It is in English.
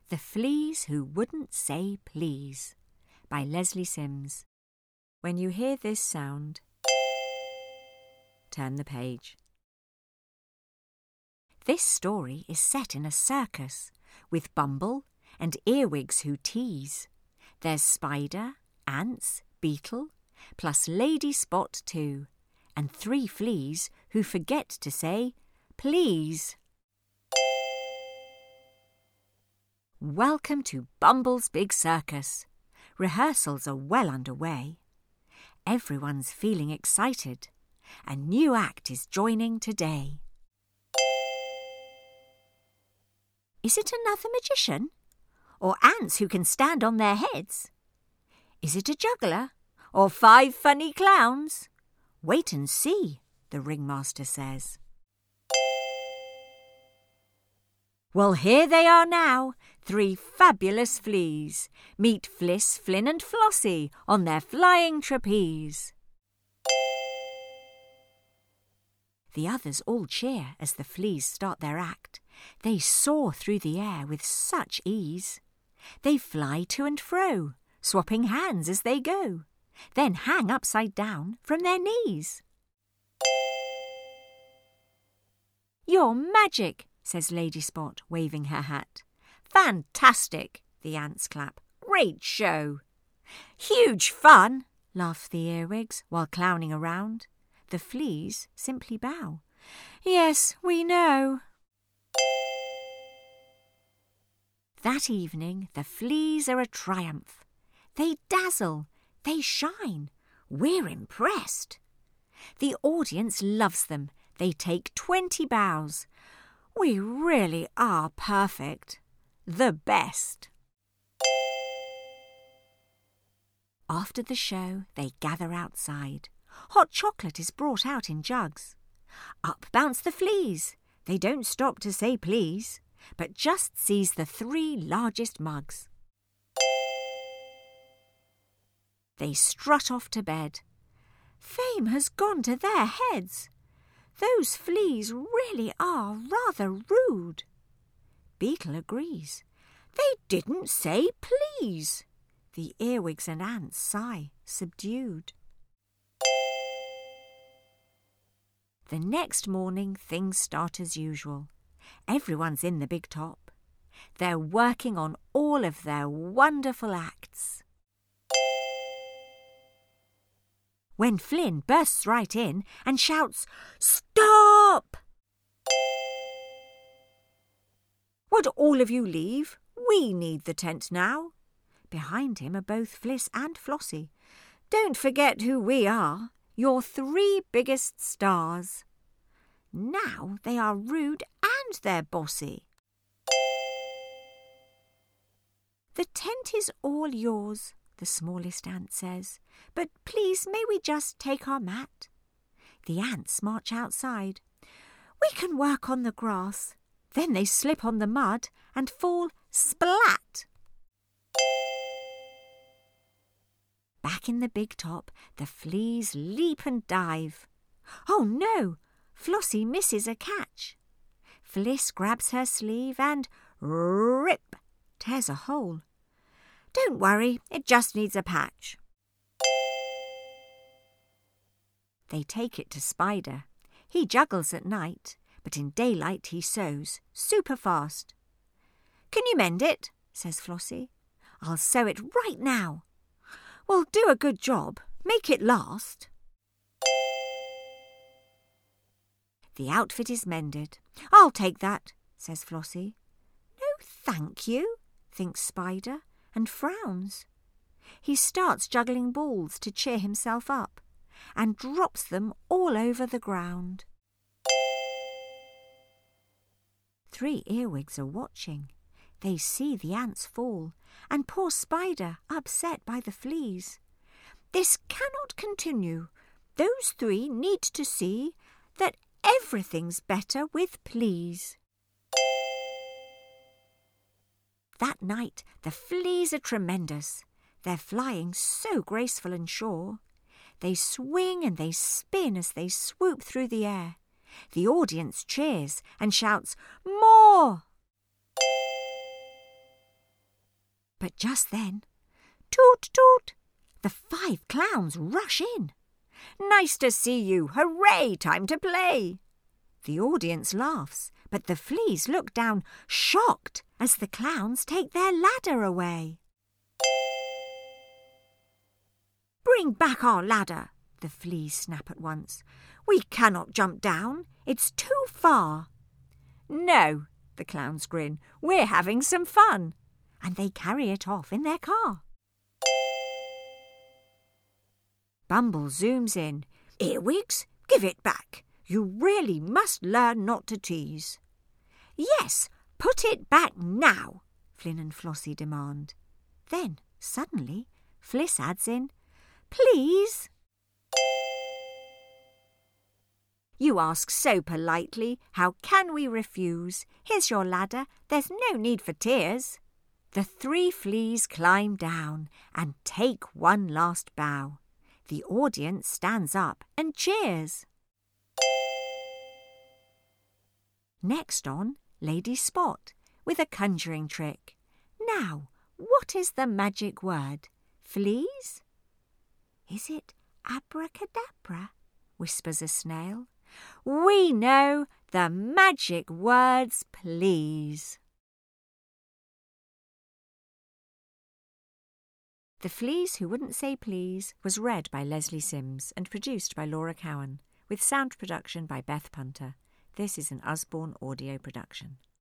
The Fleas Who Wouldn't Say Please by Leslie Sims. When you hear this sound, turn the page. This story is set in a circus with Bumble and Earwigs who tease. There's Spider, Ants, Beetle, plus Lady Spot too, and 3 fleas who forget to say please. Welcome to Bumble's Big Circus. Rehearsals are well underway. Everyone's feeling excited. A new act is joining today. Is it another magician? Or ants who can stand on their heads? Is it a juggler? Or 5 funny clowns? Wait and see, the ringmaster says. Well, here they are now, 3 fabulous fleas. Meet Fliss, Flynn and Flossie on their flying trapeze. The others all cheer as the fleas start their act. They soar through the air with such ease. They fly to and fro, swapping hands as they go, then hang upside down from their knees. You're magic, says Lady Spot, waving her hat. Fantastic, the ants clap. Great show. Huge fun, laugh the earwigs while clowning around. The fleas simply bow. Yes, we know. That evening, the fleas are a triumph. They dazzle, they shine. We're impressed. The audience loves them. They take 20 bows. We really are perfect. The best. After the show, they gather outside. Hot chocolate is brought out in jugs. Up bounce the fleas. They don't stop to say please, but just seize the 3 largest mugs. They strut off to bed. Fame has gone to their heads. Those fleas really are rather rude. Beetle agrees. They didn't say please. The earwigs and ants sigh, subdued. The next morning things start as usual. Everyone's in the big top. They're working on all of their wonderful acts. When Flynn bursts right in and shouts, "Stop!" Would all of you leave? We need the tent now. Behind him are both Fliss and Flossie. Don't forget who we are, your 3 biggest stars. Now they are rude and they're bossy. The tent is all yours, the smallest ant says, but please may we just take our mat? The ants march outside. We can work on the grass. Then they slip on the mud and fall splat. Back in the big top, the fleas leap and dive. Oh no! Flossie misses a catch. Fliss grabs her sleeve and rip, tears a hole. Don't worry, it just needs a patch. They take it to Spider. He juggles at night, but in daylight he sews, super fast. Can you mend it? Says Flossie. I'll sew it right now. Well, do a good job. Make it last. The outfit is mended. I'll take that, says Flossie. No, thank you, thinks Spider, and frowns. He starts juggling balls to cheer himself up and drops them all over the ground. 3 earwigs are watching. They see the ants fall and poor Spider upset by the fleas. This cannot continue. Those 3 need to see that everything's better with please. That night the fleas are tremendous. They're flying so graceful and sure. They swing and they spin as they swoop through the air. The audience cheers and shouts, "More!" But just then, toot, toot, the 5 clowns rush in. "Nice to see you! Hooray! Time to play!" The audience laughs, but the fleas look down, shocked, as the clowns take their ladder away. "Bring back our ladder," the fleas snap at once. "We cannot jump down. It's too far." "No," the clowns grin. "We're having some fun." And they carry it off in their car. Bumble zooms in. "Earwigs, give it back. You really must learn not to tease." "Yes, put it back now," Flynn and Flossie demand. Then, suddenly, Fliss adds in, "Please." "You ask so politely, how can we refuse? Here's your ladder, there's no need for tears." The 3 fleas climb down and take one last bow. The audience stands up and cheers. Next on, Lady Spot, with a conjuring trick. "Now, what is the magic word? Fleas?" "Is it abracadabra?" whispers a snail. "We know, the magic word's please." The Fleas Who Wouldn't Say Please was read by Leslie Sims and produced by Laura Cowan, with sound production by Beth Punter. This is an Usborne audio production.